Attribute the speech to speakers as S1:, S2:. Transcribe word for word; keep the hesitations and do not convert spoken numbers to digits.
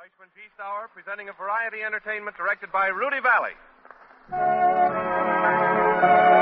S1: Fleischman Feast Hour, presenting a variety entertainment directed by Rudy Valley.